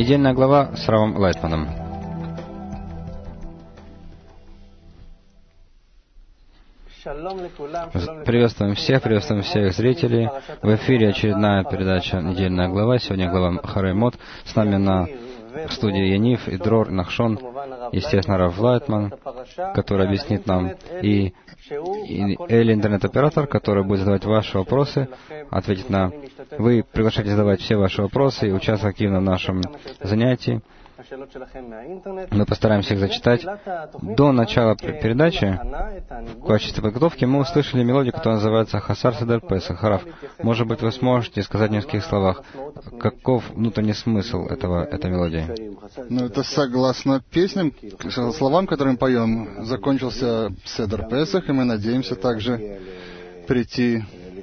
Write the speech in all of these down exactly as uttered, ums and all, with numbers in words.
Недельная глава с Равом Лайтманом. Приветствуем всех, приветствуем всех зрителей. В эфире очередная передача «Недельная глава». Сегодня глава Харей Мот. С нами на студии Янив, и Дрор, Нахшон, естественно, Рав Лайтман, который объяснит нам, и, и Эли, интернет-оператор, который будет задавать ваши вопросы, ответить на... Вы приглашаете задавать все ваши вопросы и участвовать активно в нашем занятии. Мы постараемся их зачитать. До начала передачи, в качестве подготовки, мы услышали мелодию, которая называется «Хасар Седер Песах». Харав, может быть, вы сможете сказать в нескольких словах, каков внутренний смысл этого, этой мелодии? Ну, это согласно песням, словам, которые мы поем. Закончился Седер Песах, и мы надеемся также прийти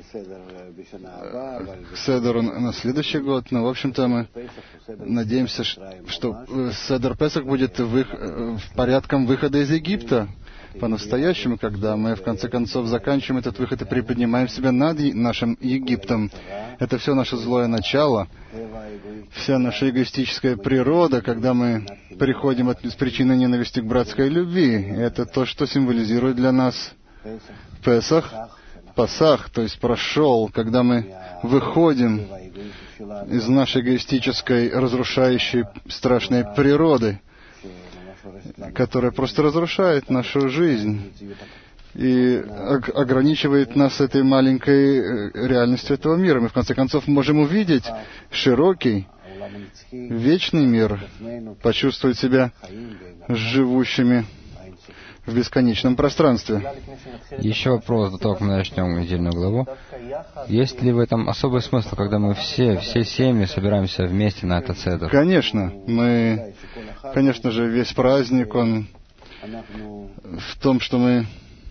к Седеру на следующий год. Но, в общем-то, мы надеемся, что Седер Песах будет вы... порядком выхода из Египта по-настоящему, когда мы, в конце концов, заканчиваем этот выход и приподнимаем себя над нашим Египтом. Это все наше злое начало, вся наша эгоистическая природа, когда мы приходим от беспричинной ненависти к братской любви. Это то, что символизирует для нас Песах, Пасах, то есть прошел, когда мы выходим из нашей эгоистической, разрушающей, страшной природы, которая просто разрушает нашу жизнь и ограничивает нас этой маленькой реальностью этого мира. Мы, в конце концов, можем увидеть широкий, вечный мир, почувствовать себя живущими в бесконечном пространстве. Еще вопрос до того, как мы начнем недельную главу. Есть ли в этом особый смысл, когда мы все, все семьи собираемся вместе на этот седер? Конечно. Мы, конечно же, весь праздник, он в том, что мы,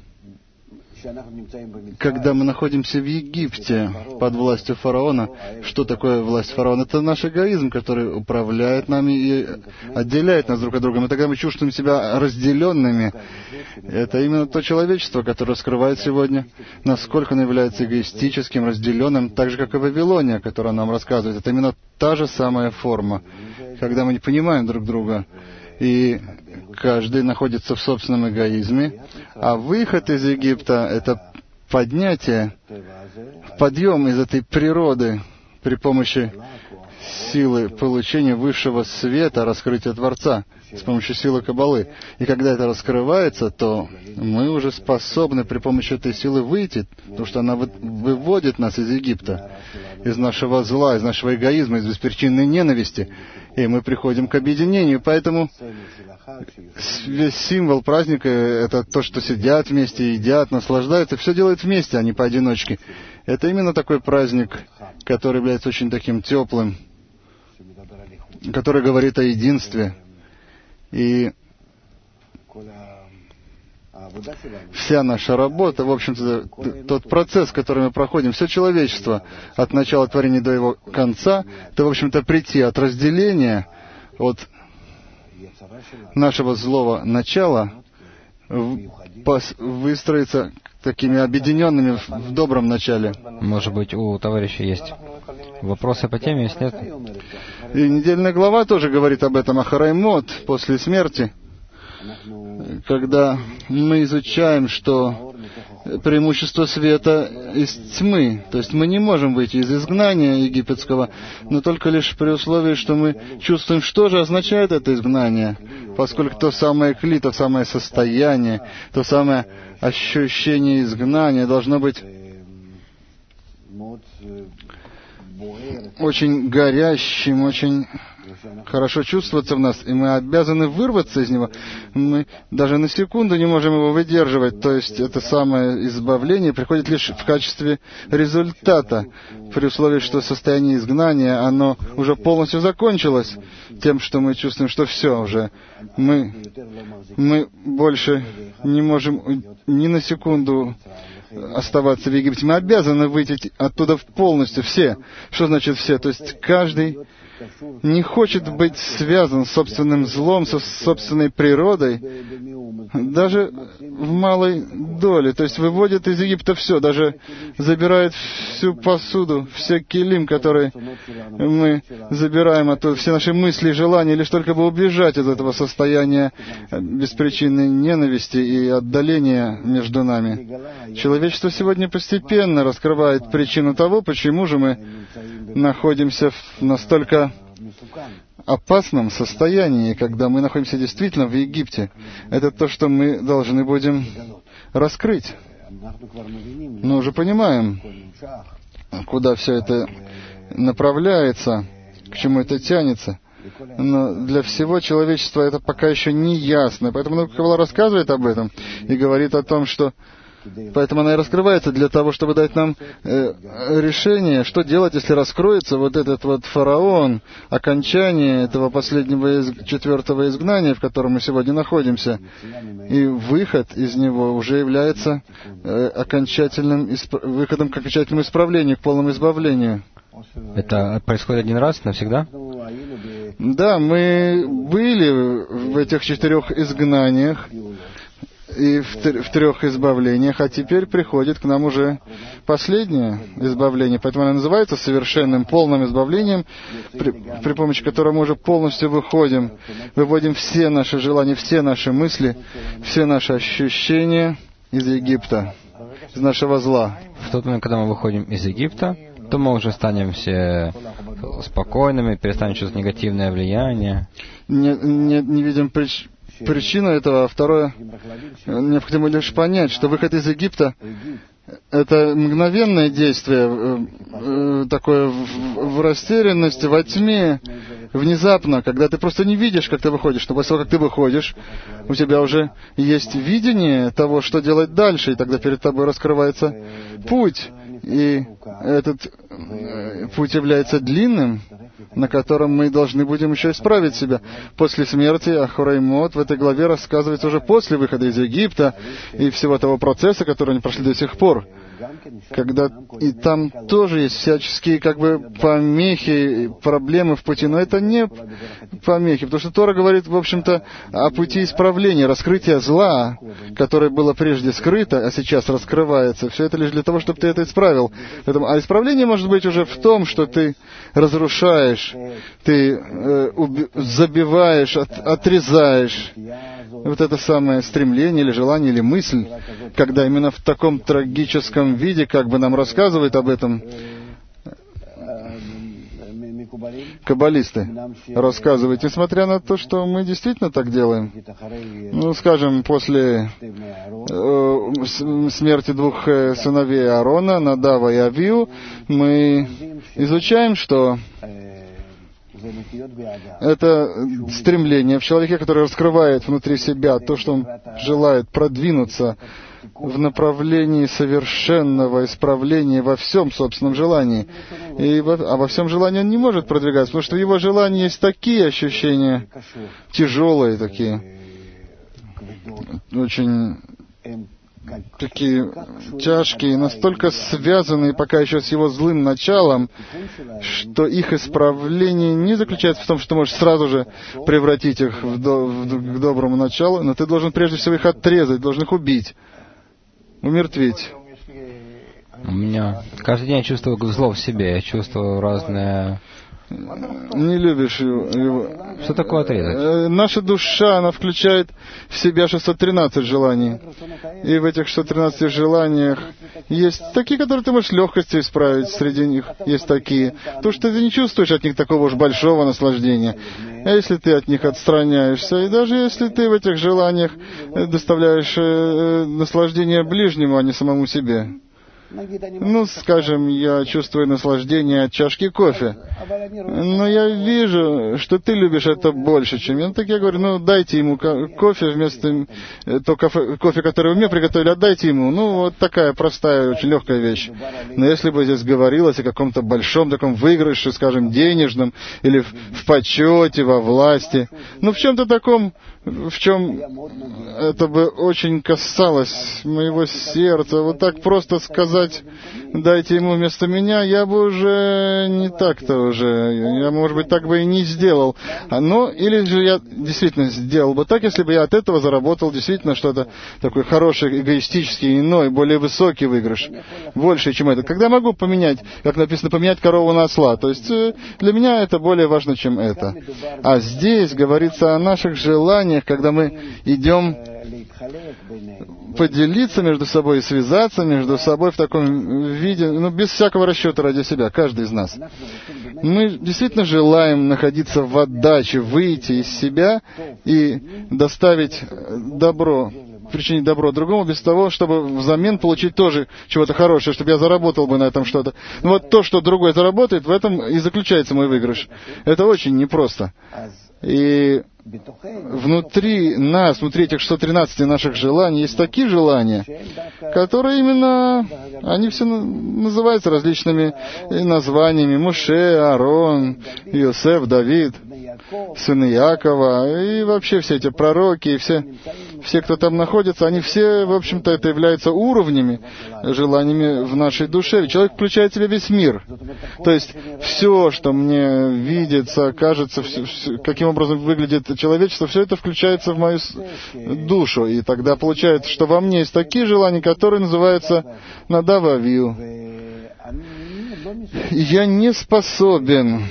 когда мы находимся в Египте под властью фараона, что такое власть фараона? Это наш эгоизм, который управляет нами и отделяет нас друг от друга. Мы тогда мы чувствуем себя разделенными. Это именно то человечество, которое скрывает сегодня, насколько оно является эгоистическим, разделенным, так же, как и Вавилония, которая нам рассказывает. Это именно та же самая форма, когда мы не понимаем друг друга. И каждый находится в собственном эгоизме, а выход из Египта — это поднятие, подъем из этой природы при помощи силы получения высшего света, раскрытия Творца, с помощью силы Каббалы. И когда это раскрывается, то мы уже способны при помощи этой силы выйти, потому что она выводит нас из Египта, из нашего зла, из нашего эгоизма, из беспричинной ненависти. И мы приходим к объединению. Поэтому весь символ праздника — это то, что сидят вместе, едят, наслаждаются, все делают вместе, а не поодиночке. Это именно такой праздник, который является очень таким теплым, который говорит о единстве. И вся наша работа, в общем-то, тот процесс, который мы проходим, все человечество от начала творения до его конца, это, в общем-то, прийти от разделения, от нашего злого начала, выстроиться такими объединенными в добром начале. Может быть, у товарища есть вопросы по теме, если нет? И недельная глава тоже говорит об этом, о Харей Мот после смерти, когда мы изучаем, что преимущество света из тьмы, то есть мы не можем выйти из изгнания египетского, но только лишь при условии, что мы чувствуем, что же означает это изгнание, поскольку то самое кли, то самое состояние, то самое ощущение изгнания должно быть очень горящим, очень хорошо чувствоваться в нас, и мы обязаны вырваться из него. Мы даже на секунду не можем его выдерживать. То есть это самое избавление приходит лишь в качестве результата, при условии, что состояние изгнания, оно уже полностью закончилось тем, что мы чувствуем, что все уже. Мы, мы больше не можем ни на секунду оставаться в Египте. Мы обязаны выйти оттуда полностью, все. Что значит все? То есть каждый не хочет быть связан с собственным злом, со собственной природой, даже в малой доле. То есть выводит из Египта все, даже забирает всю посуду, все килим, которые мы забираем оттуда, все наши мысли и желания, лишь только бы убежать из этого состояния беспричинной ненависти и отдаления между нами. Человечество сегодня постепенно раскрывает причину того, почему же мы находимся в настолько опасном состоянии, когда мы находимся действительно в Египте. Это то, что мы должны будем раскрыть. Мы уже понимаем, куда все это направляется, к чему это тянется. Но для всего человечества это пока еще не ясно. Поэтому Каббала рассказывает об этом и говорит о том, что поэтому она и раскрывается для того, чтобы дать нам э, решение, что делать, если раскроется вот этот вот фараон, окончание этого последнего из, четвертого изгнания, в котором мы сегодня находимся. И выход из него уже является э, окончательным исп... выходом к окончательному исправлению, к полному избавлению. Это происходит один раз навсегда? Да, мы были в этих четырех изгнаниях и в, в трех избавлениях, а теперь приходит к нам уже последнее избавление. Поэтому оно называется совершенным, полным избавлением, при, при помощи которого мы уже полностью выходим, выводим все наши желания, все наши мысли, все наши ощущения из Египта, из нашего зла. В тот момент, когда мы выходим из Египта, то мы уже станем все спокойными, перестанем чувствовать негативное влияние. Не, не, не видим прич... причину этого. А второе, необходимо лишь понять, что выход из Египта — это мгновенное действие, э, такое в, в растерянности, во тьме, внезапно, когда ты просто не видишь, как ты выходишь. Но после того, как ты выходишь, у тебя уже есть видение того, что делать дальше, и тогда перед тобой раскрывается путь. И этот э, путь является длинным, на котором мы должны будем еще исправить себя. После смерти Ахура-Мот в этой главе рассказывается уже после выхода из Египта и всего того процесса, который они прошли до сих пор. Когда и там тоже есть всяческие как бы помехи, проблемы в пути, но это не помехи, потому что Тора говорит, в общем-то, о пути исправления, раскрытия зла, которое было прежде скрыто, а сейчас раскрывается. Все это лишь для того, чтобы ты это исправил. Поэтому, а исправление может быть уже в том, что ты разрушаешь, ты э, уби- забиваешь, от, отрезаешь вот это самое стремление или желание, или мысль, когда именно в таком трагическом виде, как бы нам рассказывают об этом каббалисты, рассказывают, несмотря на то, что мы действительно так делаем. Ну, скажем, после э, смерти двух э, сыновей Аарона, Надава и Авию, мы изучаем, что это стремление в человеке, который раскрывает внутри себя то, что он желает продвинуться в направлении совершенного исправления во всем собственном желании. И во, а во всем желании он не может продвигаться, потому что в его желании есть такие ощущения, тяжелые такие, очень такие тяжкие, настолько связанные пока еще с его злым началом, что их исправление не заключается в том, что ты можешь сразу же превратить их в до, в, к доброму началу, но ты должен прежде всего их отрезать, должен их убить, умертвить. У меня каждый день я чувствую зло в себе, я чувствую разные... Не любишь его. Что такое отрезать? Наша душа, она включает в себя шестьсот тринадцать желаний. И в этих шестьсот тринадцати желаниях есть такие, которые ты можешь с легкостью исправить. Среди них есть такие. То, что ты не чувствуешь от них такого уж большого наслаждения. А если ты от них отстраняешься, и даже если ты в этих желаниях доставляешь наслаждение ближнему, а не самому себе. Ну, скажем, я чувствую наслаждение от чашки кофе, но я вижу, что ты любишь это больше, чем я. Ну, так я говорю, ну, дайте ему кофе вместо то кофе, кофе, который вы мне приготовили, отдайте ему. Ну, вот такая простая, очень легкая вещь. Но если бы здесь говорилось о каком-то большом таком выигрыше, скажем, денежном, или в, в почете, во власти, ну, в чем-то таком, в чем это бы очень касалось моего сердца, вот так просто сказать, сказать, дайте ему вместо меня, я бы уже не так-то уже, я, может быть, так бы и не сделал. Но, или же я действительно сделал бы так, если бы я от этого заработал действительно что-то такой хороший, эгоистический, иной, более высокий выигрыш, больше, чем это. Когда я могу поменять, как написано, поменять корову на осла, то есть для меня это более важно, чем это. А здесь говорится о наших желаниях, когда мы идем поделиться между собой и связаться между собой в таком виде, ну, без всякого расчета ради себя, каждый из нас. Мы действительно желаем находиться в отдаче, выйти из себя и доставить добро, причинить добро другому без того, чтобы взамен получить тоже чего-то хорошего, чтобы я заработал бы на этом что-то. Но вот то, что другой заработает, в этом и заключается мой выигрыш. Это очень непросто. И внутри нас, внутри этих шестисот тринадцати наших желаний, есть такие желания, которые именно, они все называются различными названиями. Моше, Аарон, Иосиф, Давид, сыны Якова, и вообще все эти пророки, и все, все, кто там находится, они все, в общем-то, это являются уровнями, желаниями в нашей душе. Человек включает в себя весь мир. То есть все, что мне видится, кажется, все, все, каким образом выглядит человечество, все это включается в мою душу. И тогда получается, что во мне есть такие желания, которые называются надав авию. Я не способен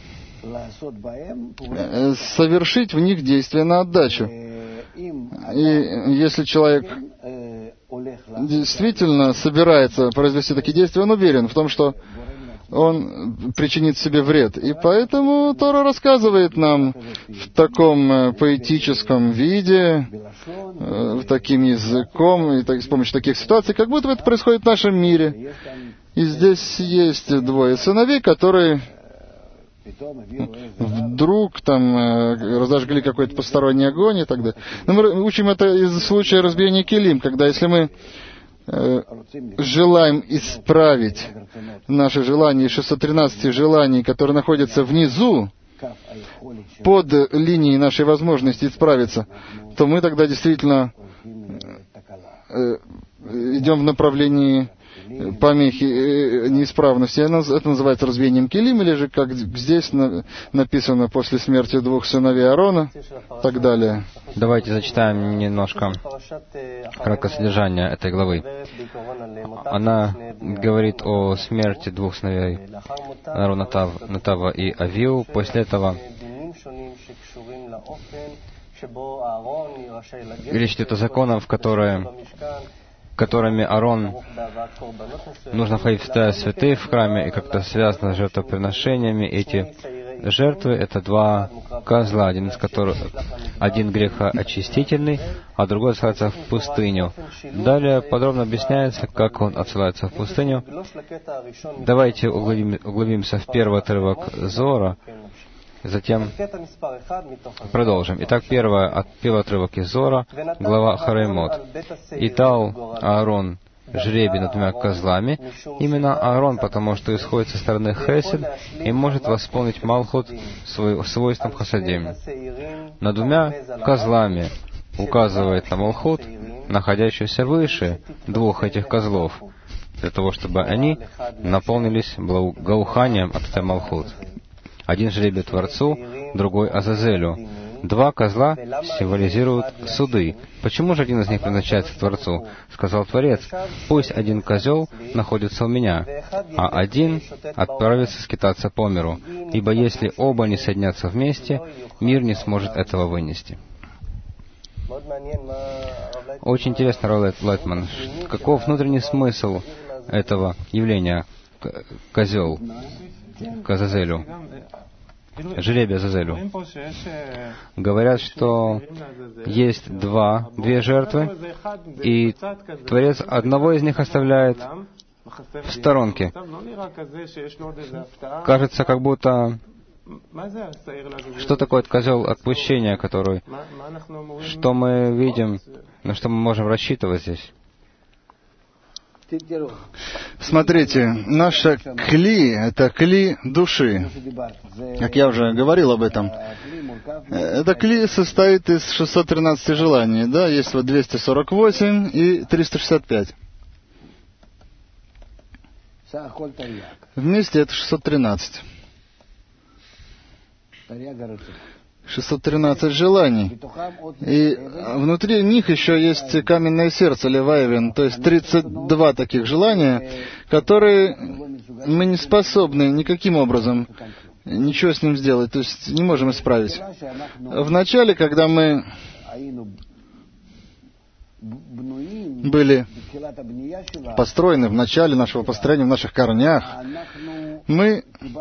совершить в них действия на отдачу. И если человек действительно собирается произвести такие действия, он уверен в том, что он причинит себе вред. И поэтому Тора рассказывает нам в таком поэтическом виде, таким языком, и так, с помощью таких ситуаций, как будто это происходит в нашем мире. И здесь есть двое сыновей, которые вдруг там разожгли какой-то посторонний огонь и так далее. Но мы учим это из случая разбиения килим, когда если мы э, желаем исправить наши желания, шестьсот тринадцать желаний, которые находятся внизу, под линией нашей возможности исправиться, то мы тогда действительно э, идем в направлении помехи, неисправности. Это называется разбиением килим, или же, как здесь написано, после смерти двух сыновей Аарона, и так далее. Давайте зачитаем немножко краткое содержание этой главы. Она говорит о смерти двух сыновей Аарона, Надава и Авиу. После этого речь идет о законах, которые которыми Аарон нужно входить в святая святых в храме, и как-то связано с жертвоприношениями. Эти жертвы — это два козла, один из которых, один грехоочистительный, а другой отсылается в пустыню. Далее подробно объясняется, как он отсылается в пустыню. Давайте углубим, углубимся в первый отрывок Зоара, затем продолжим. Итак, первое, от, первый отрывок из Зоара, глава Харемот. «И дал Аарон жребий над двумя козлами». Именно Аарон, потому что исходит со стороны Хесед и может восполнить Малхут свойством Хасадим. Над двумя козлами указывает на Малхут, находящуюся выше двух этих козлов, для того, чтобы они наполнились благоуханием от этой Малхут. Один жребий Творцу, другой Азазелю. Два козла символизируют суды. Почему же один из них предназначается Творцу? Сказал Творец: «Пусть один козел находится у меня, а один отправится скитаться по миру, ибо если оба не соединятся вместе, мир не сможет этого вынести». Очень интересно, Ролет Лайтман, каков внутренний смысл этого явления козел к Азазелю, жребий Азазелю? Говорят, что есть два, две жертвы, и Творец одного из них оставляет в сторонке. Кажется, как будто... Что такое козел отпущения, который... Что мы видим, на что мы можем рассчитывать здесь? Смотрите, наша кли — это кли души. Как я уже говорил об этом. Это кли состоит из шестисот тринадцати желаний. Да? Есть вот двести сорок восемь и триста шестьдесят пять. Вместе это шестьсот тринадцать. шестьсот тринадцать желаний. И внутри них еще есть каменное сердце, Левайвин, то есть тридцать два таких желания, которые мы не способны никаким образом ничего с ним сделать, то есть не можем исправить. Вначале, когда мы были построены в начале нашего построения, в наших корнях, мы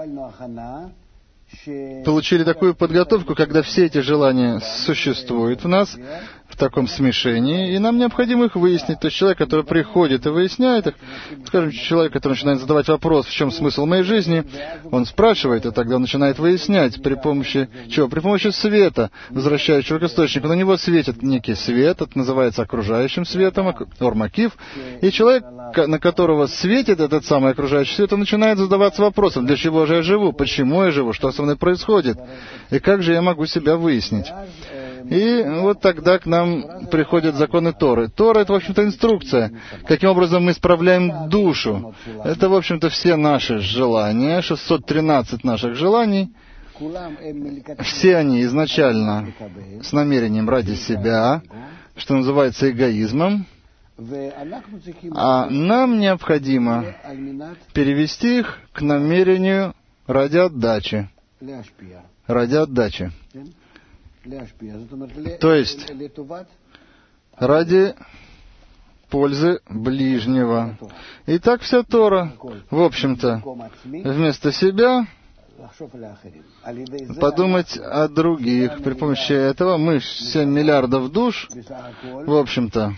получили такую подготовку, когда все эти желания существуют в нас, в таком смешении, и нам необходимо их выяснить. То есть человек, который приходит и выясняет их, скажем, человек, который начинает задавать вопрос, в чем смысл моей жизни, он спрашивает, и тогда он начинает выяснять, при помощи чего? При помощи света, возвращающего к источнику. На него светит некий свет, это называется окружающим светом, ормакив, и человек, на которого светит этот самый окружающий свет, он начинает задаваться вопросом, для чего же я живу, почему я живу, что со мной происходит, и как же я могу себя выяснить. И вот тогда к нам приходят законы Торы. Тора — это, в общем-то, инструкция, каким образом мы исправляем душу. Это, в общем-то, все наши желания, шестьсот тринадцать наших желаний. Все они изначально с намерением ради себя, что называется эгоизмом. А нам необходимо перевести их к намерению ради отдачи. Ради отдачи. То есть ради пользы ближнего. И так вся Тора, в общем-то, вместо себя подумать о других. При помощи этого мы, семь миллиардов душ, в общем-то,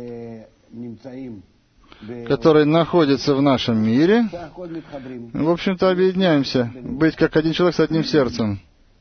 которые находятся в нашем мире, в общем-то, объединяемся, быть как один человек с одним сердцем.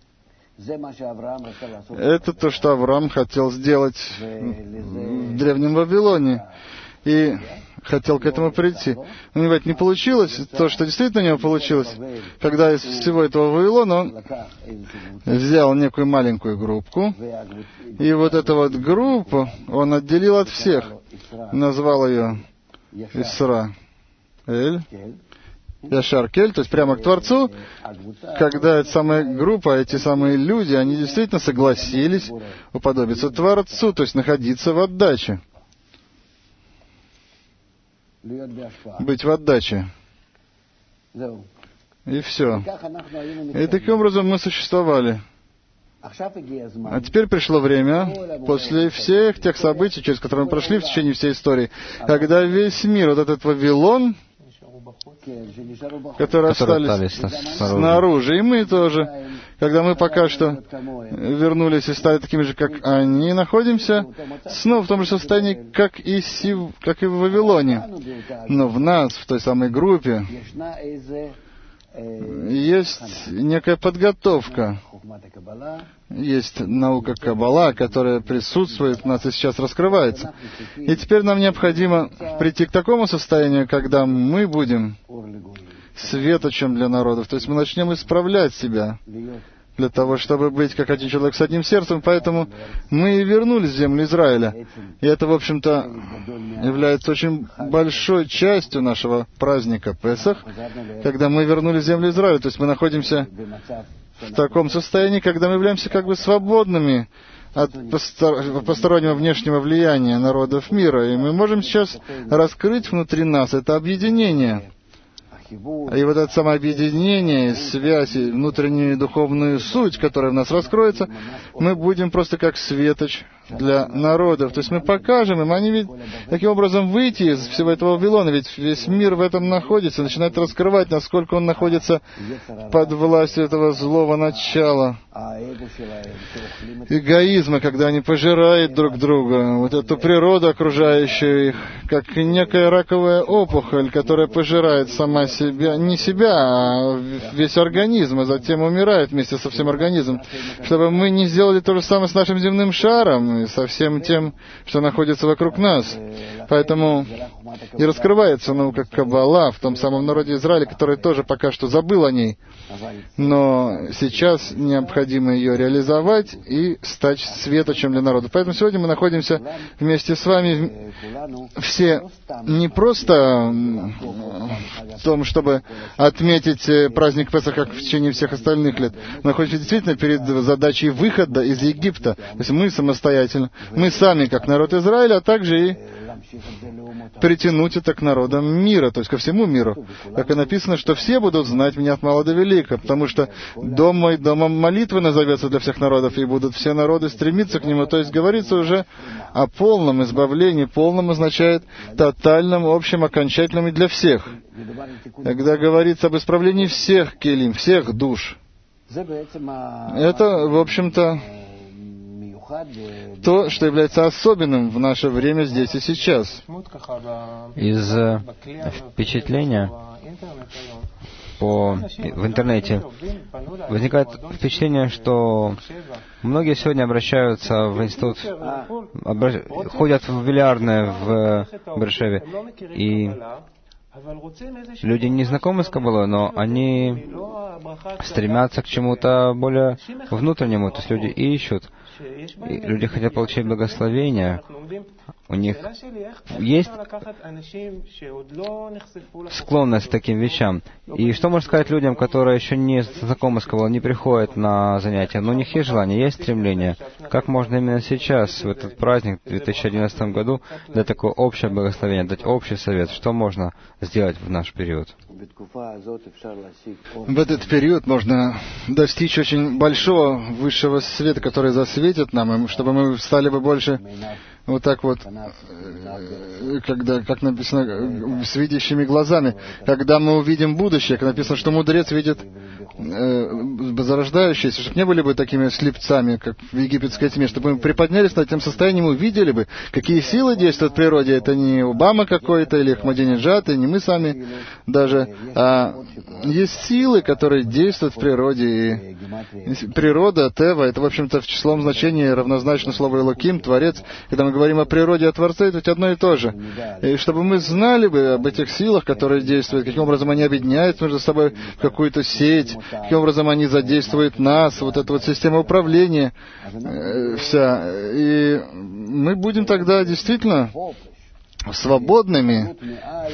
Это то, что Авраам хотел сделать в Древнем Вавилоне. И хотел к этому прийти. У него это не получилось. То, что действительно у него получилось, когда из всего этого Вавилона он взял некую маленькую группку, и вот эту вот группу он отделил от всех. Назвал ее Исра-Эль. Яшар-Кель, то есть прямо к Творцу, когда эта самая группа, эти самые люди, они действительно согласились уподобиться Творцу, то есть находиться в отдаче. Быть в отдаче. И все. И таким образом мы существовали. А теперь пришло время, после всех тех событий, через которые мы прошли в течение всей истории, когда весь мир, вот этот Вавилон, которые остались снаружи. снаружи, и мы тоже, когда мы пока что вернулись и стали такими же, как они, находимся снова в том же состоянии, как и, Сив, как и в Вавилоне. Но в нас, в той самой группе, есть некая подготовка, есть наука Каббала, которая присутствует в нас и сейчас раскрывается. И теперь нам необходимо прийти к такому состоянию, когда мы будем светочем для народов. То есть мы начнем исправлять себя для того, чтобы быть как один человек с одним сердцем. Поэтому мы и вернулись в землю Израиля. И это, в общем-то, является очень большой частью нашего праздника Песах, когда мы вернулись в землю Израиля. То есть мы находимся в таком состоянии, когда мы являемся как бы свободными от постороннего внешнего влияния народов мира. И мы можем сейчас раскрыть внутри нас это объединение. И вот это самое объединение, связь, внутреннюю духовную суть, которая в нас раскроется, мы будем просто как светоч для народов. То есть мы покажем им, они ведь таким образом выйти из всего этого Вавилона, ведь весь мир в этом находится, начинает раскрывать, насколько он находится под властью этого злого начала, эгоизма, когда они пожирают друг друга, вот эту природу, окружающую их, как некая раковая опухоль, которая пожирает сама себя, не себя, а весь организм, а затем умирает вместе со всем организмом, чтобы мы не сделали то же самое с нашим земным шаром, и со всем тем, что находится вокруг нас. Поэтому и раскрывается наука Каббала в том самом народе Израиля, который тоже пока что забыл о ней. Но сейчас необходимо ее реализовать и стать светочем для народа. Поэтому сегодня мы находимся вместе с вами все не просто в том, чтобы отметить праздник Песах, как в течение всех остальных лет. Мы находимся действительно перед задачей выхода из Египта. То есть мы самостоятельно, мы сами, как народ Израиля, а также и притянуть это к народам мира, то есть ко всему миру. Как и написано, что все будут знать меня от мала до велика, потому что дом мой домом молитвы назовется для всех народов, и будут все народы стремиться к нему. То есть говорится уже о полном избавлении. Полном означает тотальном, общем, окончательном и для всех. Когда говорится об исправлении всех келим, всех душ, это, в общем-то, то, что является особенным в наше время здесь и сейчас. Из впечатления по, в интернете возникает впечатление, что многие сегодня обращаются в институт, обращ... ходят в бильярдное в Бершеве, и люди не знакомы с Каббалой, но они стремятся к чему-то более внутреннему, то есть люди ищут. И люди хотят получить благословение. У них есть склонность к таким вещам. И что можно сказать людям, которые еще не знакомы с Каббалой, не приходят на занятия, но у них есть желание, есть стремление? Как можно именно сейчас, в этот праздник, в две тысячи одиннадцатом году, дать такое общее благословение, дать общий совет? Что можно сделать в наш период? В этот период можно достичь очень большого высшего света, который засветит нам, чтобы мы стали бы больше вот так вот, когда, как написано, с видящими глазами. Когда мы увидим будущее, как написано, что мудрец видит э, зарождающееся, чтобы не были бы такими слепцами, как в египетской тьме, чтобы мы приподнялись над тем состоянием, увидели бы, какие силы действуют в природе. Это не Обама какой-то или Ахмадинеджад, и не мы сами даже, а есть силы, которые действуют в природе. И природа, Тева, это, в общем-то, в числовом значении равнозначно слову Элоким, Творец. Когда мы говорим о природе, о Творце, это ведь одно и то же. И чтобы мы знали бы об этих силах, которые действуют, каким образом они объединяются между собой в какую-то сеть, каким образом они задействуют нас, вот эта вот система управления э, вся. И мы будем тогда действительно свободными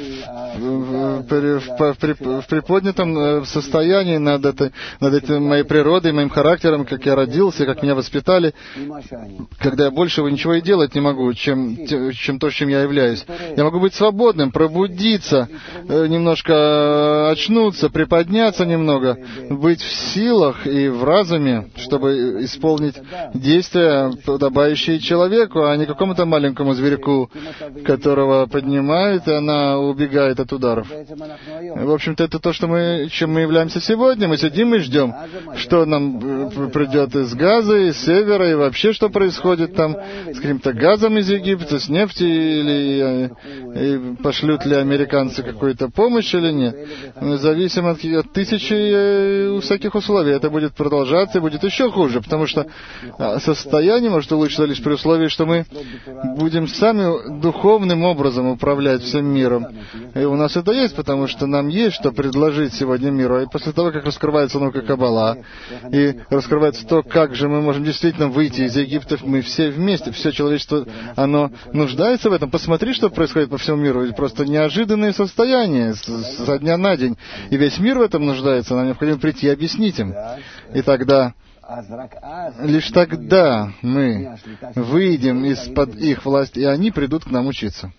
в, в, в, в приподнятом состоянии над, этой, над этой моей природой, моим характером, как я родился, как меня воспитали, когда я большего ничего и делать не могу, чем, чем то, чем я являюсь. Я могу быть свободным, пробудиться, немножко очнуться, приподняться немного, быть в силах и в разуме, чтобы исполнить действия, подобающие человеку, а не какому-то маленькому зверьку, который поднимает, и она убегает от ударов. В общем-то, это то, что мы, чем мы являемся сегодня. Мы сидим и ждем, что нам придет из Газа, из севера, и вообще, что происходит там с каким-то газом из Египта, с нефтью, или и пошлют ли американцы какую-то помощь или нет. Мы зависим от, от тысячи всяких условий. Это будет продолжаться и будет еще хуже, потому что состояние может улучшиться лишь при условии, что мы будем сами духовным образом управлять всем миром. И у нас это есть, потому что нам есть что предложить сегодня миру. И после того, как раскрывается наука Каббала, и раскрывается то, как же мы можем действительно выйти из Египта, мы все вместе, все человечество, оно нуждается в этом. Посмотри, что происходит по всему миру. Это просто неожиданные состояния со дня на день. И весь мир в этом нуждается. Нам необходимо прийти и объяснить им. И тогда лишь тогда мы выйдем из-под их власти, и они придут к нам учиться.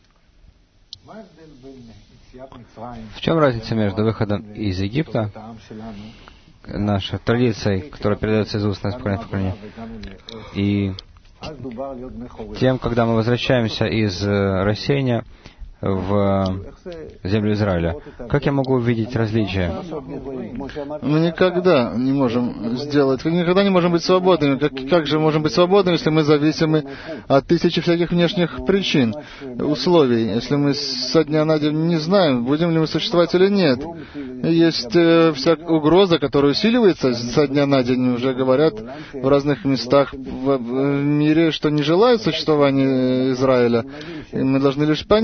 В чем разница между выходом из Египта, нашей традицией, которая передается из уст на поколение, и тем, когда мы возвращаемся из рассеяния в землю Израиля? Как я могу увидеть различия? Мы никогда не можем сделать, мы никогда не можем быть свободными. Как, как же можем быть свободными, если мы зависимы от тысячи всяких внешних причин, условий, если мы со дня на день не знаем, будем ли мы существовать или нет? Есть э, вся угроза, которая усиливается со дня на день. Уже говорят в разных местах в, в мире, что не желают существования Израиля. И мы должны лишь понять, что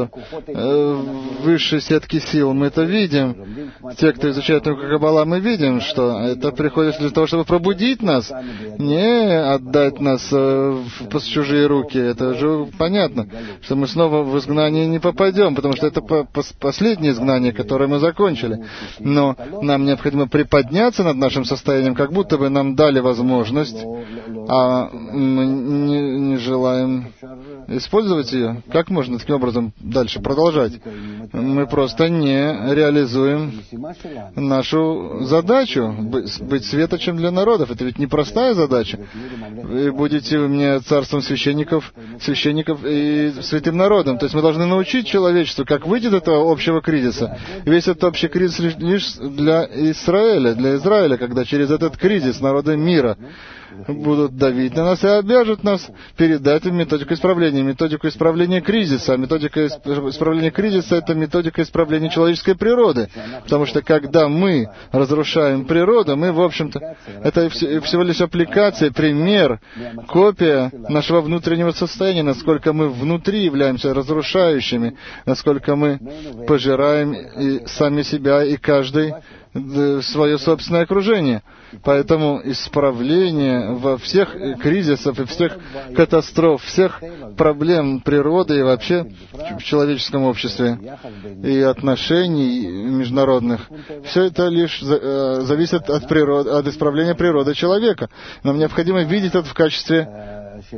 находятся э, в высшей сетке сил. Мы это видим. Те, кто изучает науку Каббала, мы видим, что это приходит для того, чтобы пробудить нас, не отдать нас э, в чужие руки. Это же понятно, что мы снова в изгнание не попадем, потому что это по по последнее изгнание, которое мы закончили. Но нам необходимо приподняться над нашим состоянием, как будто бы нам дали возможность, а мы не, не желаем использовать ее. Как можно таким образом дальше продолжать? Мы просто не реализуем нашу задачу быть светочем для народов. Это ведь непростая задача. Вы будете мне царством священников, священников и святым народом. То есть мы должны научить человечеству, как выйти из этого общего кризиса. Весь этот общий кризис лишь для Израиля, для Израиля, когда через этот кризис народы мира будут давить на нас и обяжут нас передать им методику исправления. Методику исправления кризиса. Методика исправления кризиса — это методика исправления человеческой природы. Потому что когда мы разрушаем природу, мы, в общем-то, это всего лишь аппликация, пример, копия нашего внутреннего состояния, насколько мы внутри являемся разрушающими, насколько мы пожираем и сами себя, и каждый свое собственное окружение. Поэтому исправление во всех кризисах и всех катастроф, всех проблем природы и вообще в человеческом обществе и отношений международных, все это лишь зависит от природы, от исправления природы человека. Нам необходимо видеть это в качестве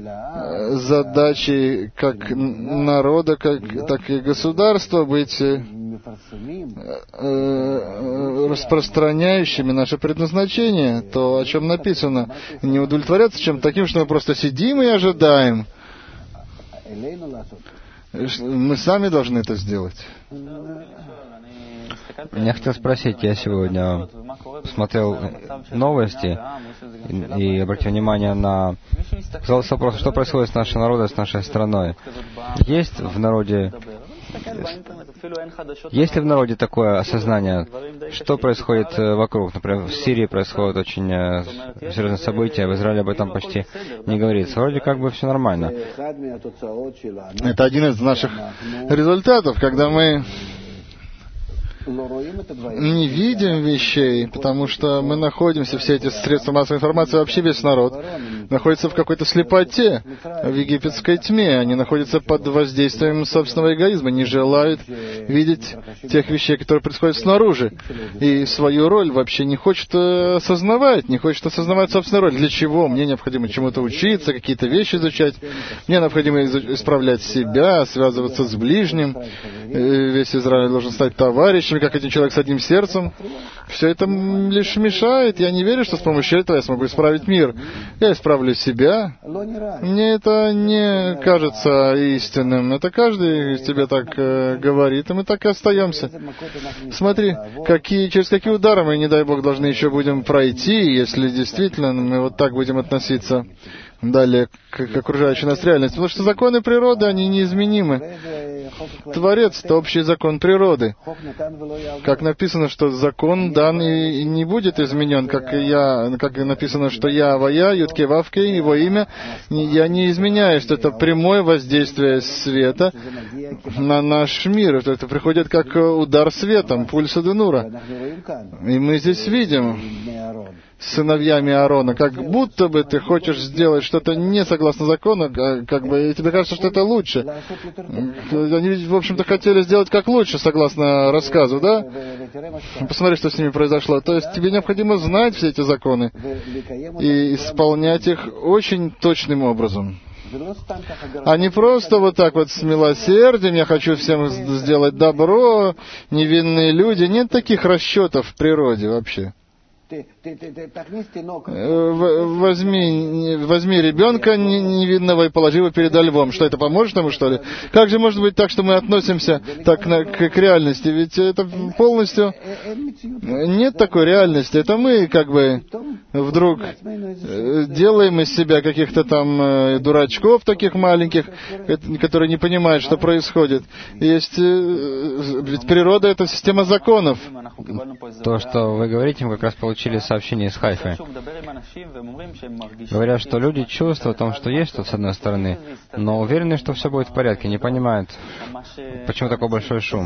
задачи как народа, как, так и государства быть распространяющими наше предназначение, то, о чем написано, не удовлетворяться чем-то таким, что мы просто сидим и ожидаем. Мы сами должны это сделать. Я хотел спросить, я сегодня смотрел новости и обратил внимание на... Задался вопрос, что происходит с нашим народом, с нашей страной. Есть в народе... Есть ли в народе такое осознание, что происходит вокруг? Например, в Сирии происходят очень серьезные события, в Израиле об этом почти не говорится. Вроде как бы все нормально. Это один из наших результатов, когда мы не видим вещей, потому что мы находимся, все эти средства массовой информации, вообще весь народ находится в какой-то слепоте, в египетской тьме. Они находятся под воздействием собственного эгоизма, не желают видеть тех вещей, которые происходят снаружи. И свою роль вообще не хочет осознавать, не хочет осознавать собственную роль. Для чего? Мне необходимо чему-то учиться, какие-то вещи изучать. Мне необходимо исправлять себя, связываться с ближним. Весь Израиль должен стать товарищем, как один человек с одним сердцем. Все это лишь мешает. Я не верю, что с помощью этого я смогу исправить мир. Я исправлю себя. Мне это не кажется истинным. Это каждый тебе так э, говорит, и мы так и остаемся. Смотри, какие, через какие удары мы, не дай Бог, должны еще будем пройти, если действительно мы вот так будем относиться далее к, к окружающей нас реальности. Потому что законы природы, они неизменимы. Творец — это общий закон природы. Как написано, что закон дан и не будет изменен, как и я, как и написано, что я, Вая, Ютке, Вавке, его имя, я не изменяю, что это прямое воздействие света на наш мир. Что это приходит как удар светом, пульс Аденура. И мы здесь видим сыновьями Аарона, как будто бы ты хочешь сделать что-то не согласно закону, как бы, и тебе кажется, что это лучше. Они, в общем-то, хотели сделать как лучше, согласно рассказу, да? Посмотри, что с ними произошло. То есть тебе необходимо знать все эти законы и исполнять их очень точным образом. А не просто вот так вот с милосердием, я хочу всем сделать добро, невинные люди. Нет таких расчетов в природе вообще. Возьми, возьми ребенка невинного и положи его перед львом. Что, это поможет ему, что ли? Как же может быть так, что мы относимся так на, к, к реальности? Ведь это полностью... Нет такой реальности. Это мы как бы вдруг делаем из себя каких-то там дурачков таких маленьких, которые не понимают, что происходит. Есть... Ведь природа — это система законов. То, что вы говорите, мы как раз получили получили сообщение из Хайфы. Говорят, что люди чувствуют о том, что есть тут с одной стороны, но уверены, что все будет в порядке, не понимают, почему такой большой шум.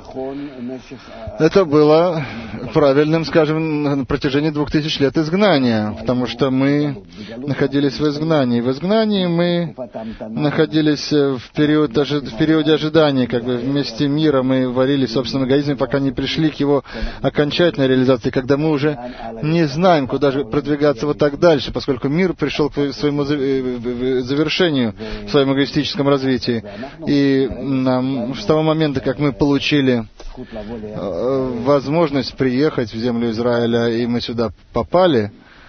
Это было правильным, скажем, на протяжении двух тысяч лет изгнания, потому что мы находились в изгнании. В изгнании мы находились в, период, в периоде ожидания, как бы вместе мира мы варили в собственном эгоизме, пока не пришли к его окончательной реализации, когда мы уже не знаем, куда же продвигаться вот так дальше, поскольку мир пришел к своему завершению в своем эгоистическом развитии. И нам, с того момента, как мы получили возможность приехать в землю Израиля, и мы сюда попали,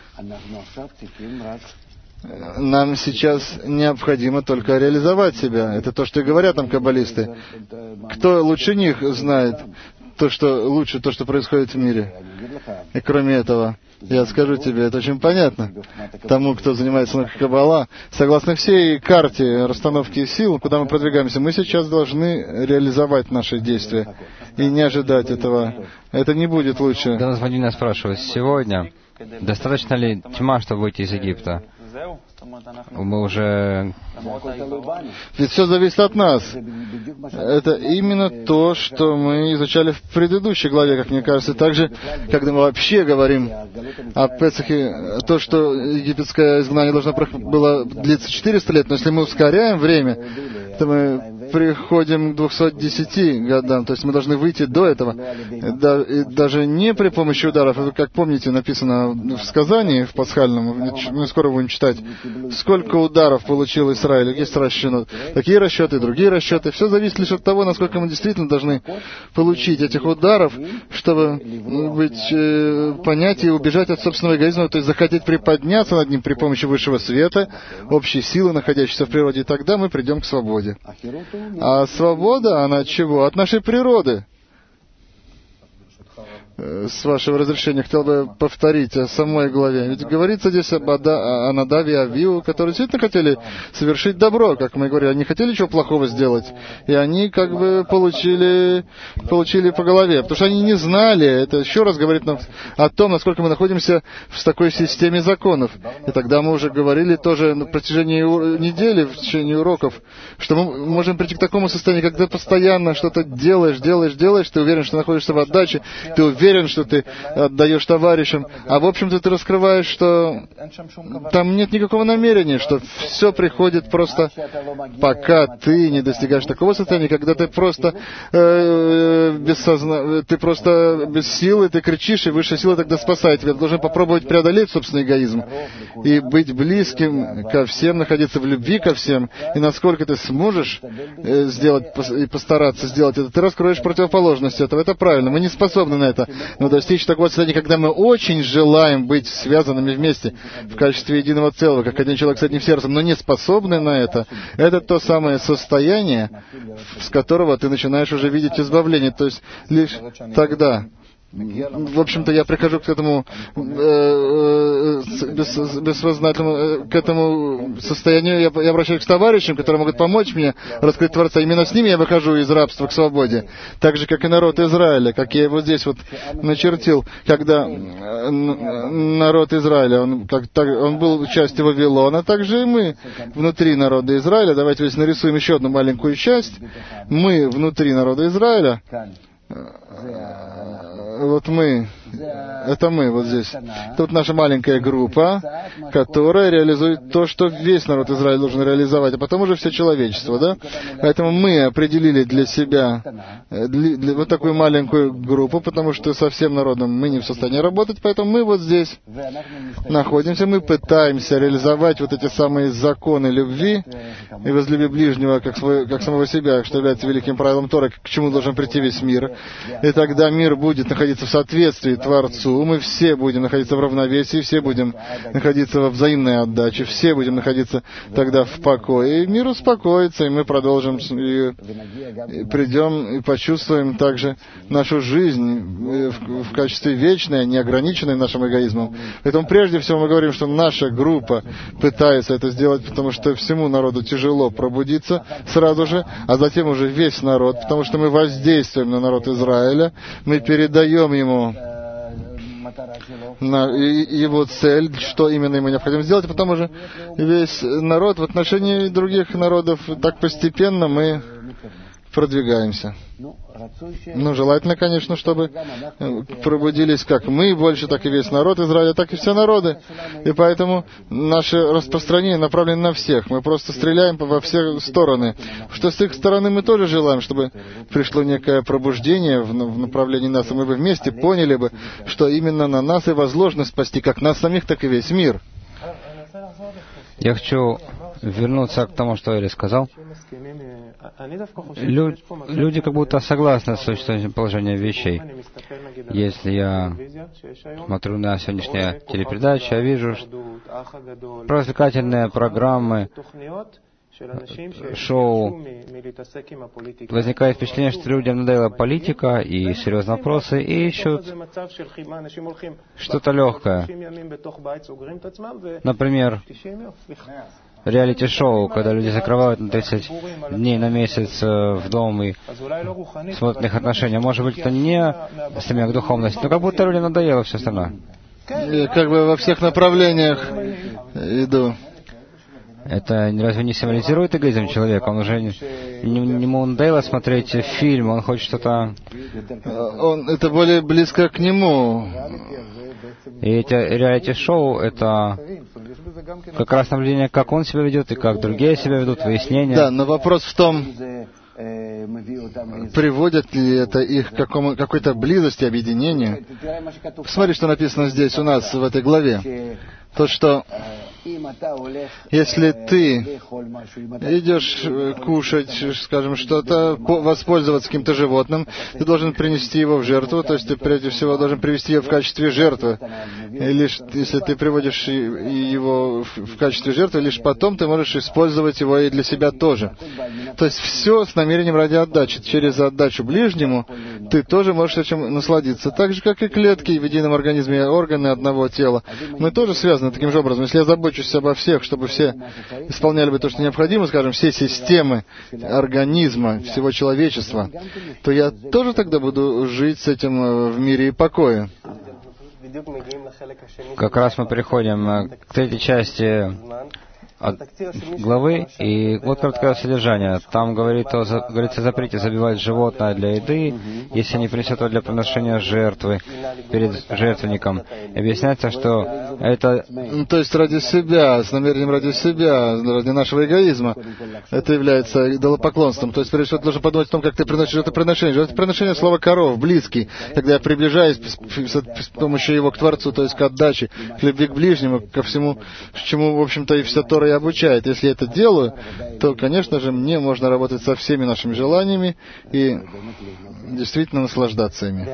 нам сейчас необходимо только реализовать себя. Это то, что и говорят нам каббалисты. Кто лучше них знает то, что лучше, то, что происходит в мире? И кроме этого, я скажу тебе, это очень понятно. Тому, кто занимается наукой Каббала, согласно всей карте расстановки сил, куда мы продвигаемся, мы сейчас должны реализовать наши действия и не ожидать этого. Это не будет лучше. Да, нас Владимир спрашивает, сегодня достаточно ли тьма, чтобы выйти из Египта? Мы уже... Ведь все зависит от нас. Это именно то, что мы изучали в предыдущей главе, как мне кажется. Также, когда мы вообще говорим о Песахе, то, что египетское изгнание должно было длиться четыреста лет, но если мы ускоряем время, то мы приходим к двухсот десяти годам, то есть мы должны выйти до этого. Да, и даже не при помощи ударов, как помните, написано в сказании, в пасхальном, мы скоро будем читать, сколько ударов получил Израиль, есть расчеты, такие расчеты, другие расчеты. Все зависит лишь от того, насколько мы действительно должны получить этих ударов, чтобы быть, э, понять и убежать от собственного эгоизма, то есть захотеть приподняться над ним при помощи высшего света, общей силы, находящейся в природе, и тогда мы придем к свободе. А свобода, она от чего? От нашей природы. С вашего разрешения, хотел бы повторить о самой главе. Ведь говорится здесь об Ада, о Надаве и Авиу, которые действительно хотели совершить добро, как мы говорили. Они хотели чего плохого сделать. И они как бы получили, получили по голове. Потому что они не знали. Это еще раз говорит нам о том, насколько мы находимся в такой системе законов. И тогда мы уже говорили тоже на протяжении недели, в течение уроков, что мы можем прийти к такому состоянию, когда постоянно что-то делаешь, делаешь, делаешь, ты уверен, что находишься в отдаче, ты уверен, уверен, что ты отдаешь товарищам, а в общем-то ты раскрываешь, что там нет никакого намерения, что все приходит просто, пока ты не достигаешь такого состояния, когда ты просто э, без созна... ты просто без силы, ты кричишь, и высшая сила тогда спасает тебя. Ты должен попробовать преодолеть собственный эгоизм и быть близким ко всем, находиться в любви ко всем, и насколько ты сможешь э, сделать и постараться сделать это, ты раскроешь противоположность этого. Это правильно, мы не способны на это. Но достичь такого состояния, когда мы очень желаем быть связанными вместе в качестве единого целого, как один человек с одним сердцем, но не способны на это, это то самое состояние, с которого ты начинаешь уже видеть избавление. То есть лишь тогда. В общем-то, я прихожу к этому э, э, бес, бессознательному, э, к этому состоянию, я, я обращаюсь к товарищам, которые могут помочь мне раскрыть Творца. Именно с ними я выхожу из рабства к свободе. Так же, как и народ Израиля, как я его здесь вот начертил, когда э, народ Израиля, он, как, так, он был частью Вавилона, так же и мы внутри народа Израиля. Давайте здесь нарисуем еще одну маленькую часть. Мы внутри народа Израиля. Вот мы, это мы вот здесь. Тут наша маленькая группа, которая реализует то, что весь народ Израиля должен реализовать, а потом уже все человечество, да? Поэтому мы определили для себя для, для, вот такую маленькую группу, потому что со всем народом мы не в состоянии работать, поэтому мы вот здесь находимся, мы пытаемся реализовать вот эти самые законы любви и возлюби ближнего как, свой, как самого себя, что является великим правилом Тора, к чему должен прийти весь мир. И тогда мир будет находиться в соответствии Творцу, мы все будем находиться в равновесии, все будем находиться во взаимной отдаче, все будем находиться тогда в покое. И мир успокоится, и мы продолжим, и, и придем, и почувствуем также нашу жизнь в, в качестве вечной, неограниченной нашим эгоизмом. Поэтому прежде всего мы говорим, что наша группа пытается это сделать, потому что всему народу тяжело пробудиться сразу же, а затем уже весь народ, потому что мы воздействуем на народ Израиля, мы передаем ему на его цель, что именно ему необходимо сделать, и потом уже весь народ в отношении других народов так постепенно мы продвигаемся. Ну, желательно, конечно, чтобы пробудились как мы больше, так и весь народ Израиля, так и все народы. И поэтому наше распространение направлено на всех. Мы просто стреляем во все стороны. Что с их стороны мы тоже желаем, чтобы пришло некое пробуждение в направлении нас, и мы бы вместе поняли бы, что именно на нас и возложено спасти как нас самих, так и весь мир. Я хочу вернуться к тому, что Эли сказал. Лю- люди как будто согласны с существующим положением вещей. Если я смотрю на сегодняшние телепередачи, я вижу развлекательные программы, шоу. Возникает впечатление, что людям надоела политика и серьезные вопросы, и ищут что-то легкое. Например, реалити-шоу, когда люди закрывают на тридцать дней, на месяц в дом и смотрят на их отношения. Может быть, это не стремя к духовности, но как будто людям надоело все остальное. Я как бы во всех направлениях иду. Это разве не символизирует эгоизм человека? Он уже не, не, ему надоело смотреть фильм, он хочет что-то... Он, это более близко к нему. И эти реалити-шоу — это как раз наблюдение, как он себя ведет и как другие себя ведут, выяснение. Да, но вопрос в том, приводит ли это их к какому, какой-то близости, объединению. Посмотри, что написано здесь у нас в этой главе. То, что если ты идешь кушать, скажем, что-то, воспользоваться каким-то животным, ты должен принести его в жертву, то есть ты прежде всего должен привести его в качестве жертвы. И лишь если ты приводишь его в качестве жертвы, лишь потом ты можешь использовать его и для себя тоже. То есть все с намерением ради отдачи. Через отдачу ближнему ты тоже можешь этим насладиться. Так же, как и клетки в едином организме, органы одного тела. Мы тоже связаны таким же образом. Если я забочусь обо всех, чтобы все исполняли бы то, что необходимо, скажем, все системы организма, всего человечества, то я тоже тогда буду жить с этим в мире и покое. Как раз мы переходим к третьей части от главы, и вот короткое содержание. Там говорит о, говорится о запрете забивать животное для еды, если не принесет его для приношения жертвы перед жертвенником. И объясняется, что это... Ну, то есть ради себя, с намерением ради себя, ради нашего эгоизма, это является идолопоклонством. То есть, прежде всего, ты должен подумать о том, как ты приносишь жертвоприношение. Жертвоприношение — слово «коров», близкий, когда я приближаюсь с помощью его к Творцу, то есть к отдаче, к любви к ближнему, ко всему, к чему, в общем-то, и вся Тора и обучает. Если я это делаю, то, конечно же, мне можно работать со всеми нашими желаниями и действительно наслаждаться ими.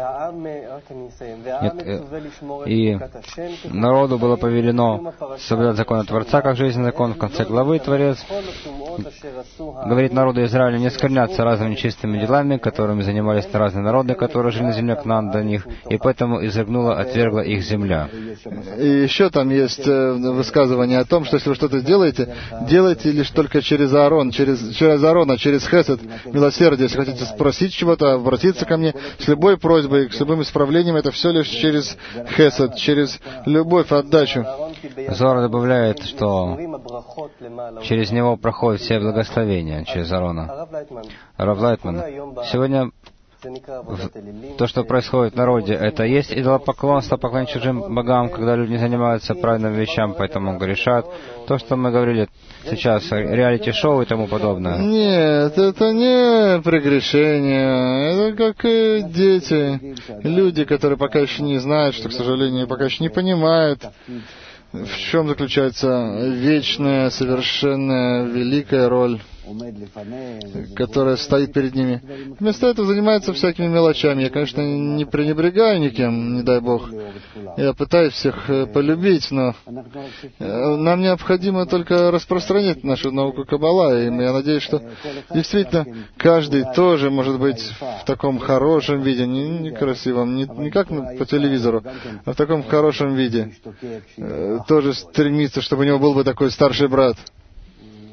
Нет, и народу было повелено соблюдать законы Творца, как жизненный закон. В конце главы Творец говорит народу Израиля не скверняться разными нечистыми делами, которыми занимались разные народы, которые жили на земле Кнаан до них, и поэтому изрыгнула, отвергла их земля. И еще там есть высказывание о том, что если вы что-то делаете, делайте лишь только через Аарон, через, через Аарона, через хесед, милосердие. Если хотите спросить чего-то, обратиться ко мне с любой просьбой, с любым исправлением, это все лишь через хесед, через любовь, отдачу. Зора добавляет, что через него проходят все благословения, через Аарона. Рав Лайтман, сегодня то, что происходит в народе, это есть идолопоклонство, поклонение чужим богам, когда люди не занимаются правильными вещами, поэтому грешат. То, что мы говорили сейчас, реалити-шоу и тому подобное. Нет, это не прегрешение. Это как и дети, люди, которые пока еще не знают, что, к сожалению, пока еще не понимают, в чем заключается вечная, совершенная, великая роль, которая стоит перед ними. Вместо этого занимаются всякими мелочами. Я, конечно, не пренебрегаю никем, не дай Бог. Я пытаюсь всех полюбить, но нам необходимо только распространять нашу науку Каббала. И я надеюсь, что действительно каждый тоже может быть в таком хорошем виде, не, не красивом, не, не как по телевизору, а в таком хорошем виде. Тоже стремится, чтобы у него был бы такой старший брат.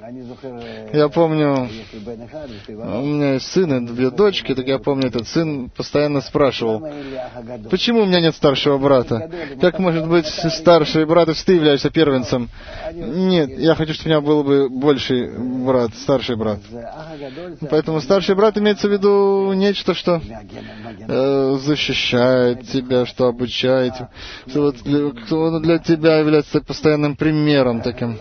Я помню, у меня есть сын и две дочки, так я помню, этот сын постоянно спрашивал, почему у меня нет старшего брата? Как может быть старший брат, если ты являешься первенцем? Нет, я хочу, чтобы у меня был бы больший брат, старший брат. Поэтому старший брат имеется в виду нечто, что э, защищает тебя, что обучает, что вот для, кто для тебя является постоянным примером таким.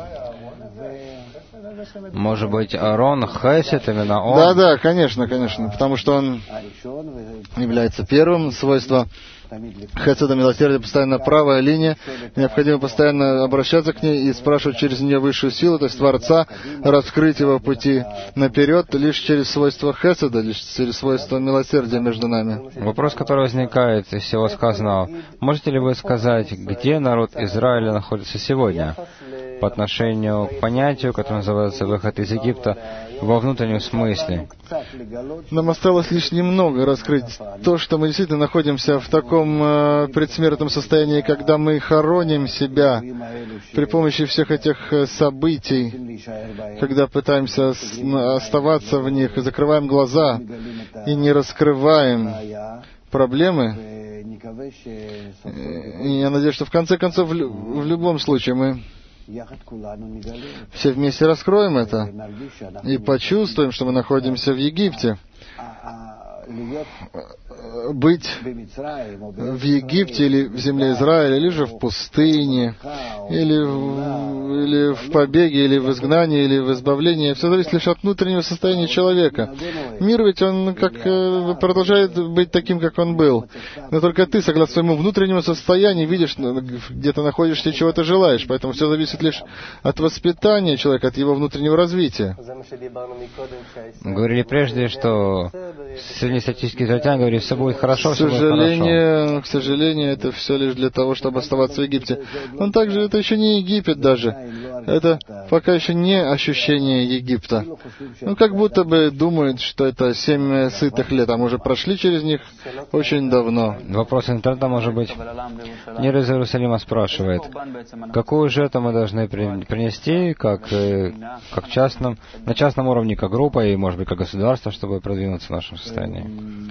Может быть, Аарон Хесед, именно он? Да, да, конечно, конечно, потому что он является первым. Свойство Хеседа, милосердия, постоянно правая линия. Необходимо постоянно обращаться к ней и спрашивать через нее высшую силу, то есть Творца, раскрыть его пути наперед лишь через свойство Хеседа, лишь через свойство милосердия между нами. Вопрос, который возникает из всего сказанного. Можете ли вы сказать, где народ Израиля находится сегодня по отношению к понятию, которое называется «выход из Египта», во внутреннем смысле? Нам осталось лишь немного раскрыть то, что мы действительно находимся в таком э, предсмертном состоянии, когда мы хороним себя при помощи всех этих событий, когда пытаемся оставаться в них, и закрываем глаза, и не раскрываем проблемы. И я надеюсь, что в конце концов, в, в любом случае, мы все вместе раскроем это и почувствуем, что мы находимся в Египте. Быть в Египте или в земле Израиля, или же в пустыне, или в, или в побеге, или в изгнании, или в избавлении, все зависит лишь от внутреннего состояния человека. Мир ведь он как продолжает быть таким, как он был. Но только ты, согласно своему внутреннему состоянию, видишь, где ты находишься и чего ты желаешь. Поэтому все зависит лишь от воспитания человека, от его внутреннего развития. Мы говорили прежде, что среднестатистический израильтянин говорит, все будет хорошо, к все будет хорошо. К сожалению, это все лишь для того, чтобы оставаться в Египте. Он также, это еще не Египет даже. Это пока еще не ощущение Египта. Ну, как будто бы думают, что это семь сытых лет, а мы уже прошли через них очень давно. Вопрос интернета, может быть. Нир из Иерусалима спрашивает, какую жертву мы должны принести, как, как частном, на частном уровне, как группа и, может быть, как государство, чтобы продвинуться в нашем состоянии?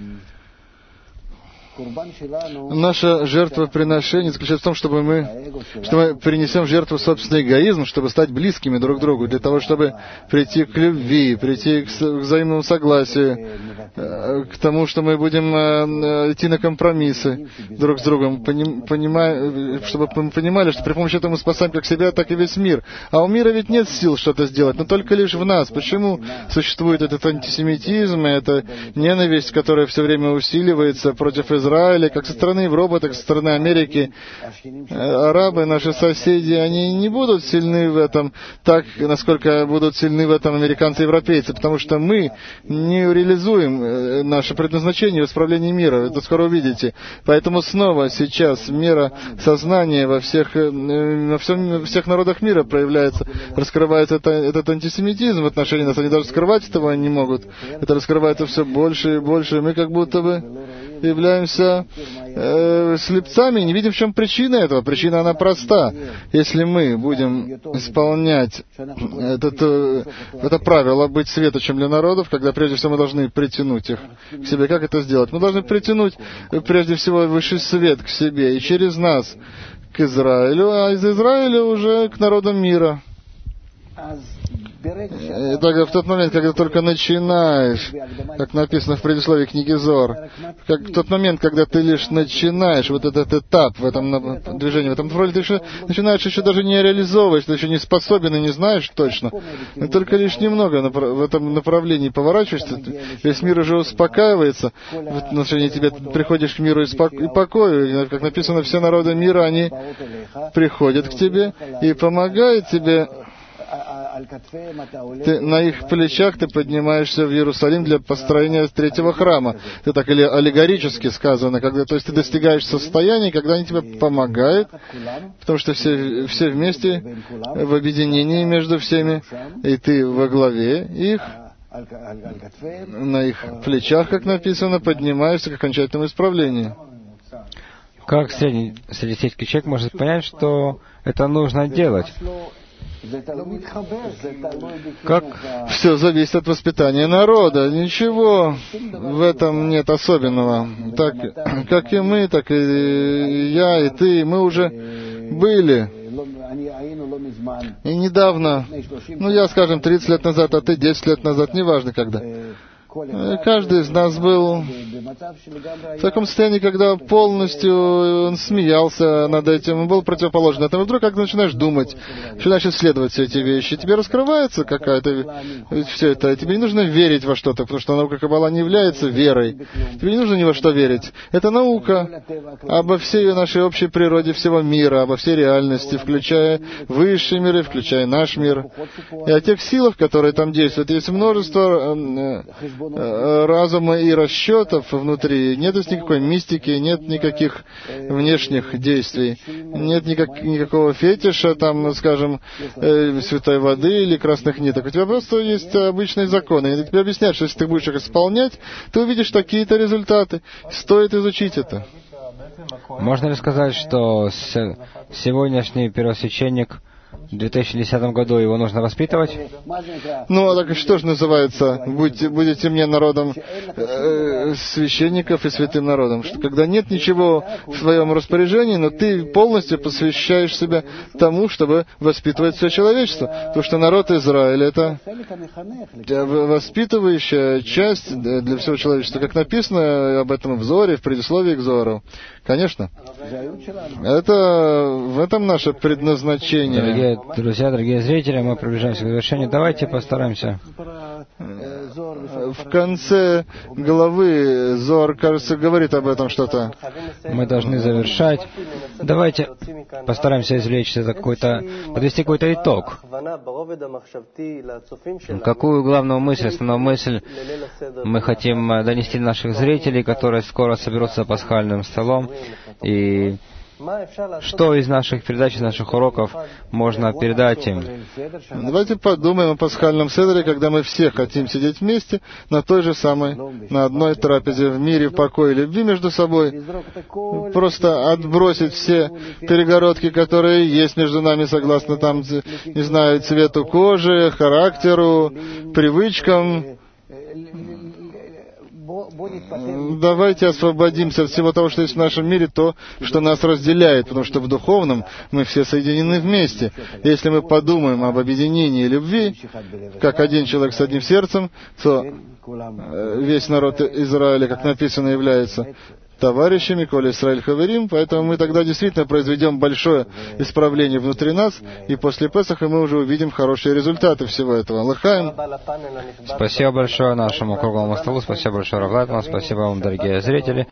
Наша жертвоприношение заключается в том, чтобы мы, что мы принесем в жертву собственный эгоизм, чтобы стать близкими друг к другу, для того, чтобы прийти к любви, прийти к взаимному согласию, к тому, что мы будем идти на компромиссы друг с другом, понимая, чтобы мы понимали, что при помощи этого мы спасаем как себя, так и весь мир. А у мира ведь нет сил что-то сделать, но только лишь в нас. Почему существует этот антисемитизм и эта ненависть, которая все время усиливается против Израиля? Израиля, как со стороны Европы, так и со стороны Америки. Арабы, наши соседи, они не будут сильны в этом так, насколько будут сильны в этом американцы и европейцы, потому что мы не реализуем наше предназначение в исправлении мира. Это скоро увидите. Поэтому снова сейчас мера сознания во всех, во всем, во всех народах мира проявляется, раскрывается это, этот антисемитизм в отношении нас. Они даже скрывать этого не могут. Это раскрывается все больше и больше. Мы как будто бы являемся э, слепцами и не видим, в чем причина этого. Причина, она проста. Если мы будем исполнять этот, э, это правило быть светочем для народов, когда прежде всего мы должны притянуть их к себе. Как это сделать? Мы должны притянуть прежде всего высший свет к себе и через нас к Израилю, а из Израиля уже к народам мира. И так, в тот момент, когда ты только начинаешь, как написано в предисловии книги Зор, как в тот момент, когда ты лишь начинаешь вот этот этап в этом движении, в этом направлении, ты еще начинаешь еще даже не реализовывать, ты еще не способен и не знаешь точно, и только лишь немного в этом направлении поворачиваешься, весь мир уже успокаивается в отношении тебя, ты приходишь к миру и покою, как написано, все народы мира, они приходят к тебе и помогают тебе. Ты, на их плечах ты поднимаешься в Иерусалим для построения третьего храма. Это так или аллегорически сказано, когда, то есть ты достигаешь состояния, когда они тебе помогают, потому что все, все вместе в объединении между всеми, и ты во главе их, на их плечах, как написано, поднимаешься к окончательному исправлению. Как средний, среднестатистический человек может понять, что это нужно делать? Как? Все зависит от воспитания народа. Ничего в этом нет особенного. Так, как и мы, так и я, и ты, мы уже были. И недавно, ну я, скажем, тридцать лет назад, а ты десять лет назад, неважно когда. Каждый из нас был в таком состоянии, когда полностью он смеялся над этим, он был противоположен этому. И вдруг, как начинаешь думать, начинаешь исследовать все эти вещи, тебе раскрывается какая-то все это. Тебе не нужно верить во что-то, потому что наука Каббала не является верой. Тебе не нужно ни во что верить. Это наука обо всей нашей общей природе всего мира, обо всей реальности, включая высшие миры, включая наш мир. И о тех силах, которые там действуют. Есть множество разума и расчетов внутри. Нет здесь никакой мистики, нет никаких внешних действий, нет никак, никакого фетиша, там, скажем, э, святой воды или красных ниток. У тебя просто есть обычные законы. И тебе объясняют, что если ты будешь их исполнять, ты увидишь такие-то результаты. Стоит изучить это. Можно ли сказать, что сегодняшний первосвященник в две тысячи десятом году его нужно воспитывать? Ну, а так что же называется, будьте, будете мне народом э, священников и святым народом, что когда нет ничего в своем распоряжении, но ты полностью посвящаешь себя тому, чтобы воспитывать все человечество. Потому что народ Израиля — это воспитывающая часть для всего человечества, как написано об этом в Зоре, в предисловии к Зору. Конечно. Это в этом наше предназначение. Дорогие друзья, дорогие зрители, мы приближаемся к завершению. Давайте постараемся. В конце главы Зор, кажется, говорит об этом что-то. Мы должны завершать. Давайте постараемся извлечь это какой-то, подвести какой-то итог. Какую главную мысль, основную мысль мы хотим донести до наших зрителей, которые скоро соберутся за пасхальным столом, и что из наших передач, из наших уроков можно передать им? Давайте подумаем о пасхальном седере, когда мы все хотим сидеть вместе на той же самой, на одной трапезе, в мире, в покое и любви между собой. Просто отбросить все перегородки, которые есть между нами, согласно там, не знаю, цвету кожи, характеру, привычкам. Давайте освободимся от всего того, что есть в нашем мире, то, что нас разделяет, потому что в духовном мы все соединены вместе. Если мы подумаем об объединении и любви, как один человек с одним сердцем, то весь народ Израиля, как написано, является товарищами, коли Исраиль хаверим, поэтому мы тогда действительно произведем большое исправление внутри нас, и после Песаха мы уже увидим хорошие результаты всего этого. Лыхаем. Спасибо большое нашему круглому столу, спасибо большое Рав Лайтман, спасибо вам, дорогие зрители.